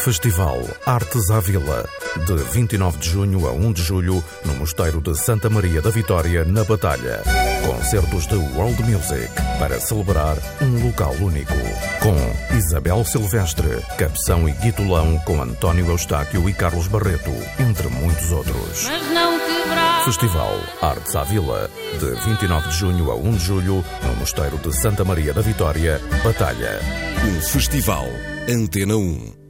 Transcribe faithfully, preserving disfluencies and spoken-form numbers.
Festival Artes à Vila, de vinte e nove de junho a um de julho, no Mosteiro de Santa Maria da Vitória, na Batalha. Concertos de World Music, para celebrar um local único. Com Isabel Silvestre, Capção e Guitolão, com António Eustáquio e Carlos Barreto, entre muitos outros. Mas não quebrar. Festival Artes à Vila, de vinte e nove de junho a um de julho, no Mosteiro de Santa Maria da Vitória, Batalha. Um festival Antena um.